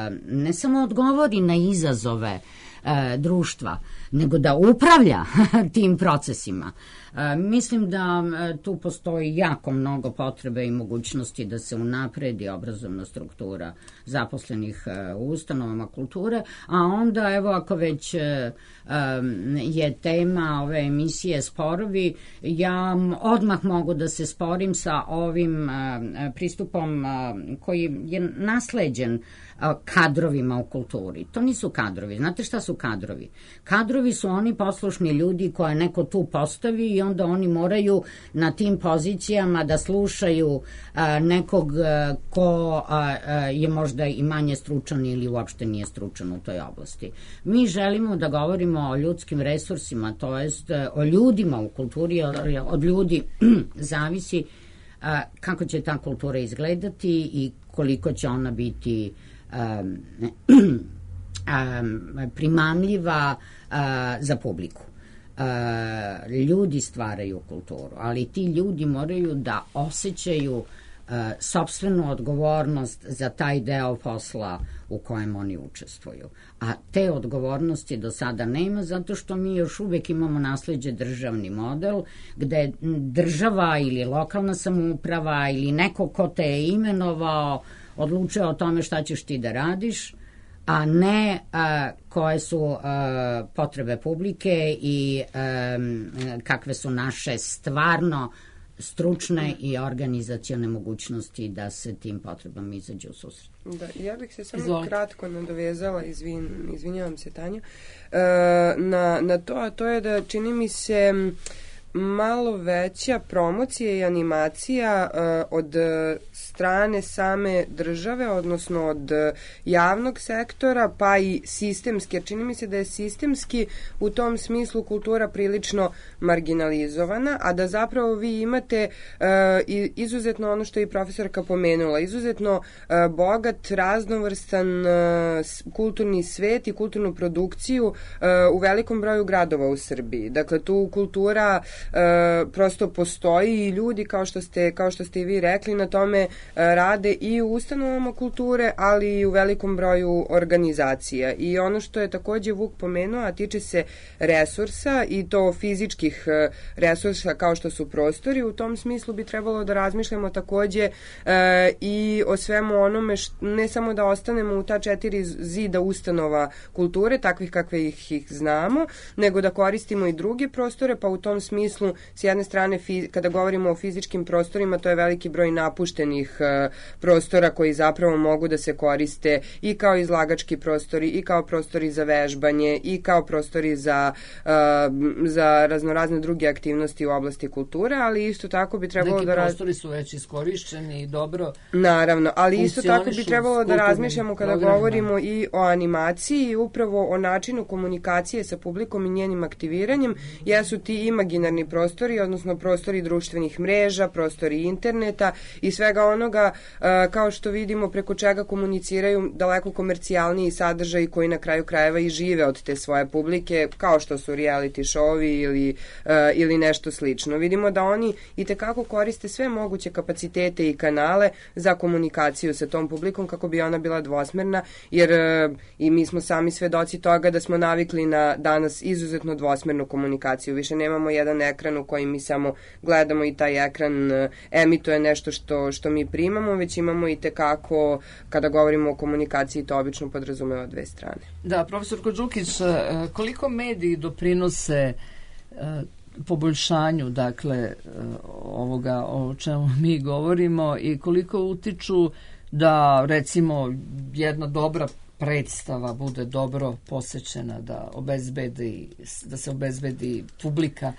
ne samo odgovori na izazove e, društva, nego da upravlja tim procesima. E, mislim da e, tu postoji jako mnogo potrebe i mogućnosti da se unapredi obrazovna struktura zaposlenih e, u ustanovama kulture, a onda evo ako već e, je tema ove emisije sporovi, ja odmah mogu da se sporim sa ovim e, pristupom e, koji je nasleđen kadrovima u kulturi. To nisu kadrovi. Znate šta su kadrovi? Kadrovi su oni poslušni ljudi koje neko tu postavi i onda oni moraju na tim pozicijama da slušaju a, nekog a, ko a, a, je možda i manje stručan ili uopšte nije stručan u toj oblasti. Mi želimo da govorimo o ljudskim resursima, to jest o ljudima u kulturi, od ljudi zavisi a, kako će ta kultura izgledati i koliko će ona biti Um, um, primamljiva uh, za publiku. Uh, ljudi stvaraju kulturu, ali ti ljudi moraju da osjećaju uh, sopstvenu odgovornost za taj deo posla u kojem oni učestvuju. A te odgovornosti do sada nema zato što mi još uvek imamo nasleđe državni model gde država ili lokalna samouprava ili neko ko te je imenovao odlučuje o tome šta ćeš ti da radiš, a ne a, koje su a, potrebe publike i a, kakve su naše stvarno stručne i organizacione mogućnosti da se tim potrebama izađe u susret. Da, ja bih se samo Izvolite. kratko nadovezala, izvin, izvinjavam se Tanja, e, na, na to, a to je da čini mi se malo veća promocija i animacija uh, od strane same države, odnosno od javnog sektora, pa i sistemski. Jer čini mi se da je sistemski u tom smislu kultura prilično marginalizovana, a da zapravo vi imate uh, izuzetno ono što je i profesorka pomenula, izuzetno uh, bogat, raznovrstan uh, kulturni svet i kulturnu produkciju uh, u velikom broju gradova u Srbiji. Dakle, tu kultura E, prosto postoji i ljudi, kao što ste, kao što ste i vi rekli, na tome e, rade i u ustanovama kulture, ali i u velikom broju organizacija. I ono što je takođe Vuk pomenuo, a tiče se resursa i to fizičkih e, resursa kao što su prostori, u tom smislu bi trebalo da razmišljamo takođe e, i o svemu onome, št, ne samo da ostanemo u ta četiri zida ustanova kulture, takvih kakve ih, ih znamo, nego da koristimo i druge prostore, pa u tom smislu s jedne strane, kada govorimo o fizičkim prostorima, to je veliki broj napuštenih uh, prostora koji zapravo mogu da se koriste i kao izlagački prostori, i kao prostori za vežbanje, i kao prostori za, uh, za raznorazne druge aktivnosti u oblasti kulture, ali isto tako bi trebalo Neki da... Neki prostori su već iskorišćeni i dobro. Naravno, ali isto tako bi trebalo da razmišljamo kada programima. govorimo i o animaciji i upravo o načinu komunikacije sa publikom i njenim aktiviranjem, jesu ti imaginarni prostori, odnosno prostori društvenih mreža, prostori interneta i svega onoga uh, kao što vidimo preko čega komuniciraju daleko komercijalniji sadržaji koji na kraju krajeva i žive od te svoje publike, kao što su reality showovi ili, uh, ili nešto slično. Vidimo da oni i tekako koriste sve moguće kapacitete i kanale za komunikaciju sa tom publikom kako bi ona bila dvosmerna, jer uh, i mi smo sami svedoci toga da smo navikli na danas izuzetno dvosmernu komunikaciju. Više nemamo jedan ekran u kojem mi samo gledamo i taj ekran uh, emituje nešto što, što mi primamo, već imamo i tekako, kada govorimo o komunikaciji, to obično podrazumeva dve strane. Da, profesor Kodžukić, koliko mediji doprinose uh, poboljšanju, dakle, ovoga o čemu mi govorimo i koliko utiču da, recimo, jedna dobra predstava bude dobro posećena, da obezbedi, da se obezbedi publika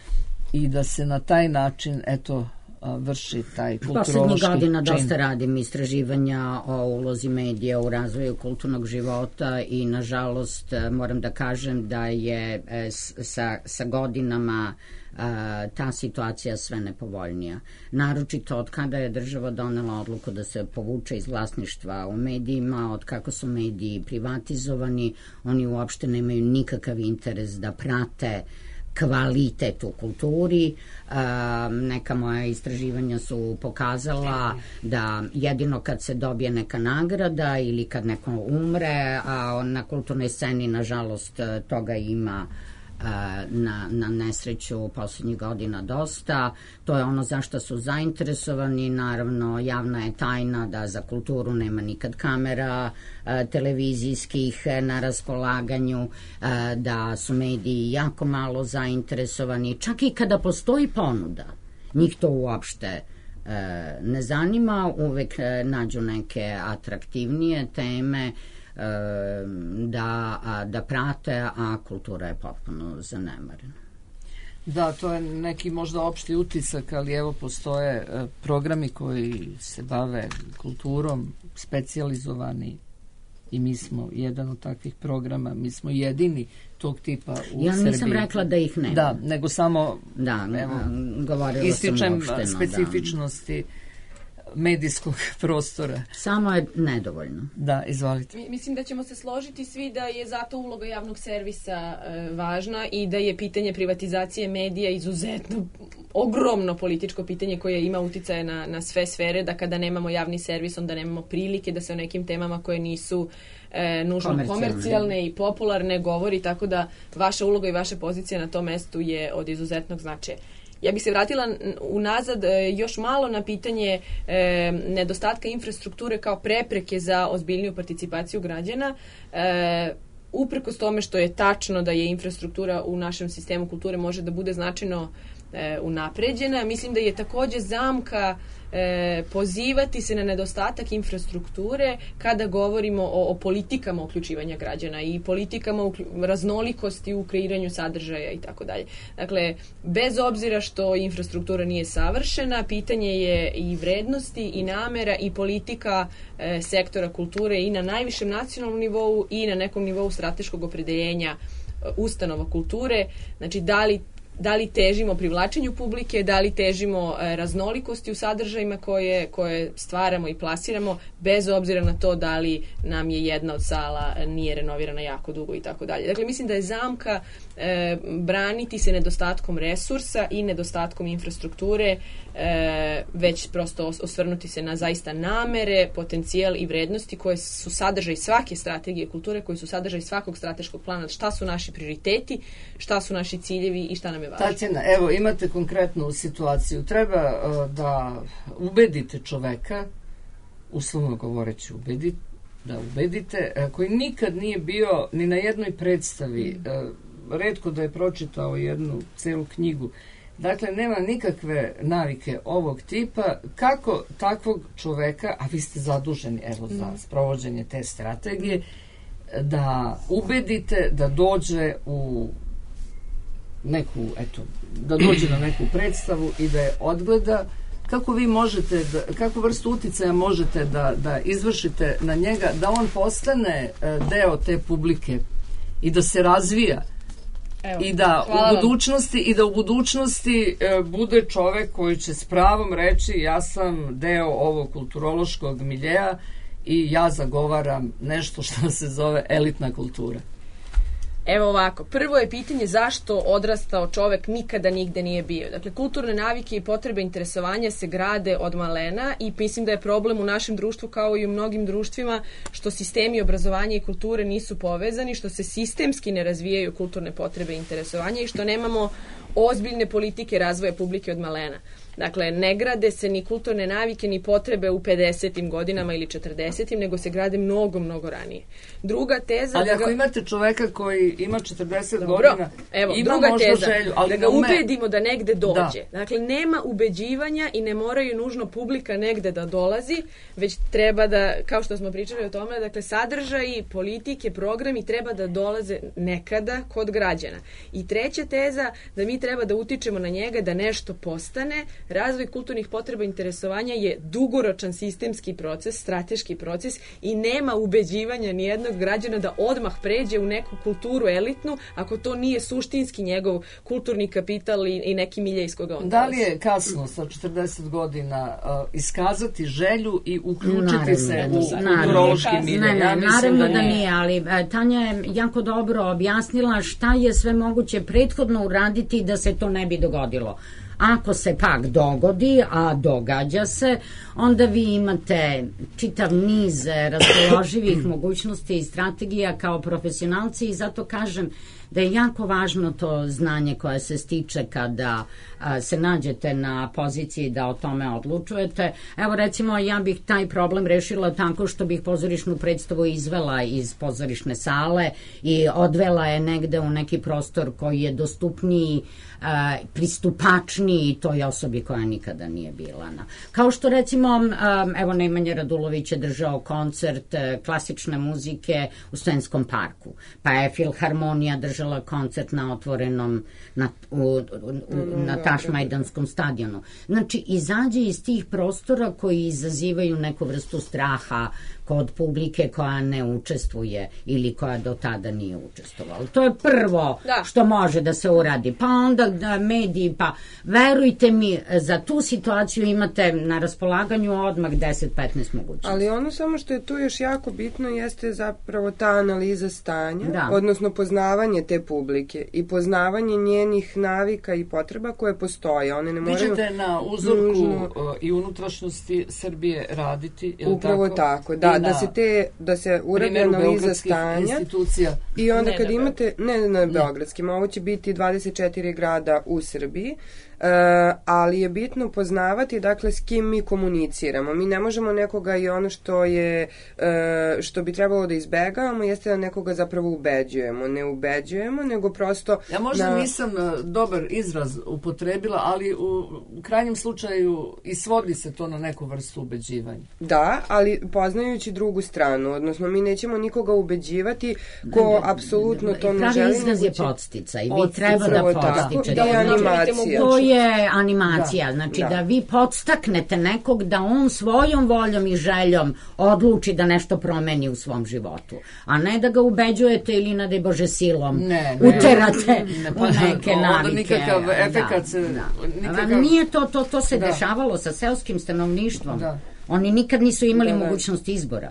i da se na taj način, eto, vrši taj kulturološki čin. Poslednjih godina dosta radim istraživanja o ulozi medija u razvoju kulturnog života i nažalost moram da kažem da je sa, sa godinama ta situacija sve nepovoljnija. Naročito od kada je država donela odluku da se povuče iz vlasništva u medijima, od kako su mediji privatizovani, oni uopšte nemaju nikakav interes da prate kvalitet u kulturi. Neka moja istraživanja su pokazala da jedino kad se dobije neka nagrada ili kad neko umre, a na kulturnoj sceni nažalost toga ima na, na nesreću poslednjih godina dosta. To je ono zašto su zainteresovani. Naravno, javna je tajna da za kulturu nema nikad kamera televizijskih na raspolaganju, da su mediji jako malo zainteresovani. Čak i kada postoji ponuda, njih to uopšte ne zanima. Uvek nađu neke atraktivnije teme da, da prate, a kultura je potpuno zanemarena. Da, to je neki možda opšti utisak, ali evo postoje programi koji se bave kulturom, specijalizovani i mi smo jedan od takvih programa, mi smo jedini tog tipa u Srbiji. Ja nisam Srbiji. rekla da ih nema. Da, nego samo da, evo, govorila ističem sam uopšteno, specifičnosti da. medijskog prostora. Samo je nedovoljno. Da, izvolite. Mislim da ćemo se složiti svi da je zato uloga javnog servisa e, važna i da je pitanje privatizacije medija izuzetno ogromno političko pitanje koje ima uticaje na, na sve sfere, da kada nemamo javni servis, onda nemamo prilike da se o nekim temama koje nisu e, nužno komercijalne. komercijalne i popularne govori, tako da vaša uloga i vaša pozicija na tom mestu je od izuzetnog značaja. Ja bih se vratila unazad još malo na pitanje e, nedostatka infrastrukture kao prepreke za ozbiljniju participaciju građana. E, uprkos tome što je tačno da je infrastruktura u našem sistemu kulture može da bude značajno e, unapređena, mislim da je takođe zamka e, pozivati se na nedostatak infrastrukture kada govorimo o, o politikama uključivanja građana i politikama uklju, raznolikosti u kreiranju sadržaja i tako dalje. Dakle, bez obzira što infrastruktura nije savršena, pitanje je i vrednosti i namera i politika e, sektora kulture i na najvišem nacionalnom nivou i na nekom nivou strateškog opredeljenja e, ustanova kulture. Znači, da li da li težimo privlačenju publike, da li težimo e, raznolikosti u sadržajima koje, koje stvaramo i plasiramo, bez obzira na to da li nam je jedna od sala nije renovirana jako dugo i tako dalje. Dakle, mislim da je zamka e, braniti se nedostatkom resursa i nedostatkom infrastrukture, e, već prosto osvrnuti se na zaista namere, potencijal i vrednosti koje su sadržaj svake strategije kulture, koji su sadržaj svakog strateškog plana, šta su naši prioriteti, šta su naši ciljevi i šta nam je važno. Tatjana, evo imate konkretnu situaciju. Treba uh, da ubedite čoveka, uslovno govoreći ubedite, da ubedite, uh, koji nikad nije bio ni na jednoj predstavi, uh, retko da je pročitao jednu celu knjigu. Dakle, nema nikakve navike ovog tipa. Kako takvog čoveka, a vi ste zaduženi evo za sprovođenje te strategije, da ubedite da dođe u neku, eto, da dođe na neku predstavu i da je odgleda, kako vi možete, da, kako vrstu uticaja možete da, da izvršite na njega, da on postane deo te publike i da se razvija. Evo, i da u budućnosti i da u budućnosti e, bude čovek koji će s pravom reći ja sam deo ovog kulturološkog miljeja i ja zagovaram nešto što se zove elitna kultura. Evo ovako, prvo je pitanje zašto odrastao čovek nikada nigde nije bio. Dakle, kulturne navike i potrebe interesovanja se grade od malena i mislim da je problem u našem društvu kao i u mnogim društvima što sistemi obrazovanja i kulture nisu povezani, što se sistemski ne razvijaju kulturne potrebe i interesovanja i što nemamo ozbiljne politike razvoja publike od malena. Dakle, ne grade se ni kulturne navike ni potrebe u pedesetim godinama ili četrdesetim, nego se grade mnogo, mnogo ranije. Druga teza... Ali da ako ga... imate čoveka koji ima četrdeset Dobro, godina, evo, ima druga možda teza, želju, ali da ga ume... ubedimo da negde dođe. Da. Dakle, nema ubeđivanja i ne moraju nužno publika negde da dolazi, već treba da, kao što smo pričali o tome, dakle, sadržaji, politike, programi treba da dolaze nekada kod građana. I treća teza, da mi treba da utičemo na njega da nešto postane. Razvoj kulturnih potreba i interesovanja je dugoročan sistemski proces, strateški proces i nema ubeđivanja ni jednog građana da odmah pređe u neku kulturu elitnu ako to nije suštinski njegov kulturni kapital i, i neki milje iz koga on Da li je kasno sa četrdeset godina uh, iskazati želju i uključiti naravno, se da u kulturološki milje? Ne, ne, ja naravno da, da nije, nije ali uh, Tanja je jako dobro objasnila šta je sve moguće prethodno uraditi da se to ne bi dogodilo. Ako se pak dogodi, a događa se, onda vi imate čitav niz raspoloživih mogućnosti i strategija kao profesionalci i zato kažem da je jako važno to znanje koje se stiče kada a, se nađete na poziciji da o tome odlučujete. Evo recimo ja bih taj problem rešila tako što bih pozorišnu predstavu izvela iz pozorišne sale i odvela je negde u neki prostor koji je dostupniji, a, pristupačniji toj osobi koja nikada nije bila na. Kao što recimo, a, evo Nemanja Radulović je držao koncert a, klasične muzike u Svenskom parku, pa je Filharmonija držala koncert na otvorenom na, u, u, na Tašmajdanskom stadionu. Znači, izađe iz tih prostora koji izazivaju neku vrstu straha kod publike koja ne učestvuje ili koja do tada nije učestvovala. To je prvo da. Što može da se uradi. Pa onda da, mediji, pa verujte mi, za tu situaciju imate na raspolaganju odmah deset do petnaest mogućnosti. Ali ono samo što je tu još jako bitno jeste zapravo ta analiza stanja, da. Odnosno poznavanje te publike i poznavanje njenih navika i potreba koje postoje. One ne moraju... Vi ćete na uzorku nužno... i unutrašnjosti Srbije raditi, je li upravo tako? tako, da, da se te, da se uradi analiza stanja i onda ne kad imate, ne na beogradskim, ovo će biti dvadeset četiri grada u Srbiji, ali je bitno poznavati, dakle, s kim mi komuniciramo. Mi ne možemo nekoga, i ono što je, e, što bi trebalo da izbegavamo, jeste da nekoga zapravo ubeđujemo. Ne ubeđujemo, nego prosto... Ja možda na... nisam dobar izraz upotrebila, ali u krajnjem slučaju i svodi se to na neku vrstu ubeđivanja. Da, ali poznajući drugu stranu, odnosno mi nećemo nikoga ubeđivati ko apsolutno to ne želi. Pravi izraz je podsticaj. Vi treba da podstičete. Da, animacija. To je animacija. Da, znači da. da vi podstaknete nekog da on svojom voljom i željom odluči da nešto promeni u svom životu. A ne da ga ubeđujete ili na Bože silom ne, ne, uterate ne, u neke onda navike. nikakav efekat se... Da. Nikakav... Nije to, to, to se da. dešavalo sa seoskim stanovništvom. Da. Oni nikad nisu imali da, da. mogućnost izbora.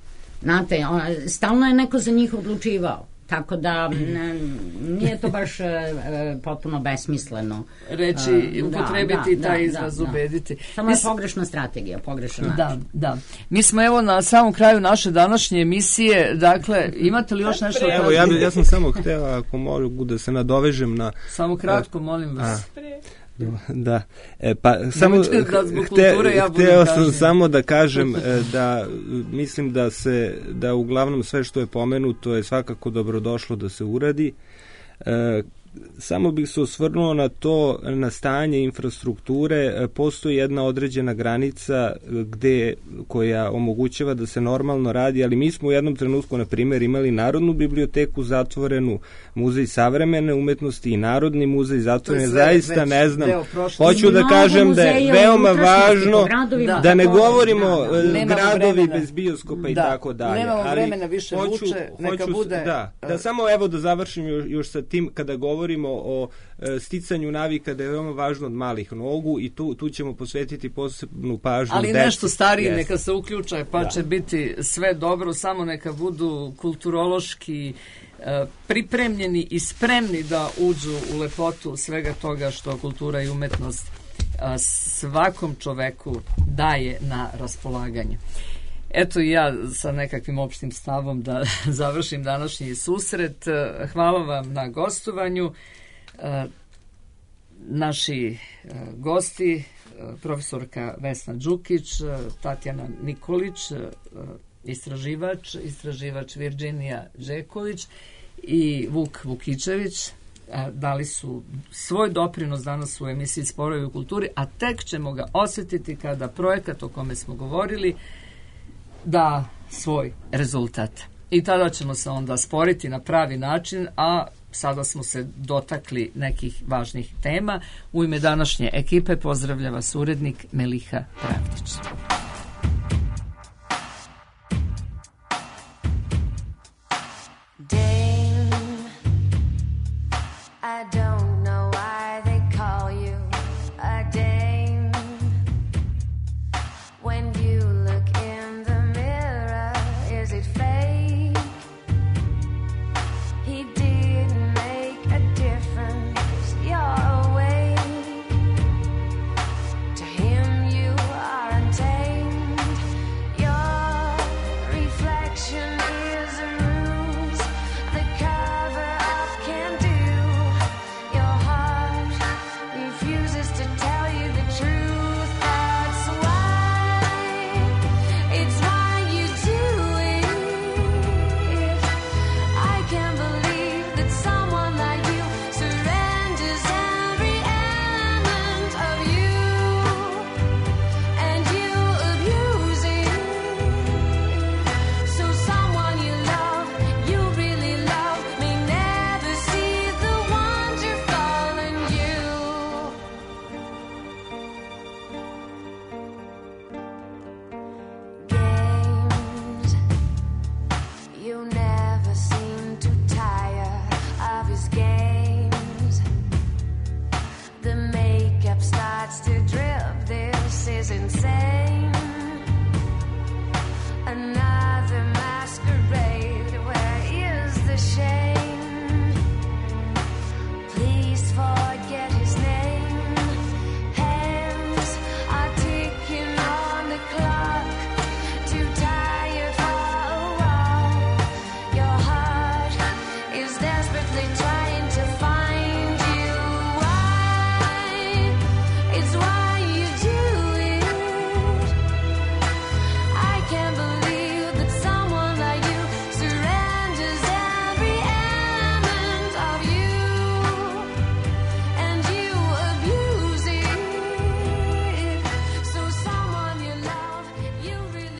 Znate, on, stalno je neko za njih odlučivao. Tako da ne, nije to baš e, potpuno besmisleno. Reći, e, upotrebiti da, taj da, izraz da, ubediti. Samo je pogrešna strategija, pogrešan način. Da, da. Mi smo evo na samom kraju naše današnje emisije, dakle, imate li još nešto? Evo, ja, ja sam samo hteo, ako mogu da se nadovežem na... Samo kratko, molim vas. A. Da, e, pa samo da hte, ja hteo sam kažem. samo da kažem e, da mislim da se da uglavnom sve što je pomenuto je svakako dobrodošlo da se uradi. E, samo bih se osvrnuo na to, na stanje infrastrukture. Postoji jedna određena granica gde, koja omogućava da se normalno radi, ali mi smo u jednom trenutku, na primjer, imali Narodnu biblioteku zatvorenu, Muzej savremene umetnosti i Narodni muzej zatvorene, zaista ne znam. Hoću da kažem da je veoma važno da, da ne govorimo da, da. gradovi vremena. bez bioskopa da. i tako dalje. Nemamo vremena više hoću, vuče, neka hoću, bude... Da, da samo evo da završim još, još sa tim, kada govorimo o e, sticanju navika, da je veoma važno od malih nogu i tu, tu ćemo posvetiti posebnu pažnju. Ali deci. nešto stariji yes. neka se uključa, pa da. će biti sve dobro, samo neka budu kulturološki e, pripremljeni i spremni da uđu u lepotu svega toga što kultura i umetnost a, svakom čoveku daje na raspolaganje. Eto i ja sa nekakvim opštim stavom da završim današnji susret. Hvala vam na gostovanju. Naši gosti, profesorka Vesna Đukić, Tatjana Nikolić, istraživač, istraživač Virđinija Đeković i Vuk Vukičević dali su svoj doprinos danas u emisiji Sporovi u kulturi, a tek ćemo ga osjetiti kada projekat o kome smo govorili da svoj rezultat. I tada ćemo se onda sporiti na pravi način, a sada smo se dotakli nekih važnih tema. U ime današnje ekipe pozdravlja vas urednik Meliha Pravdić.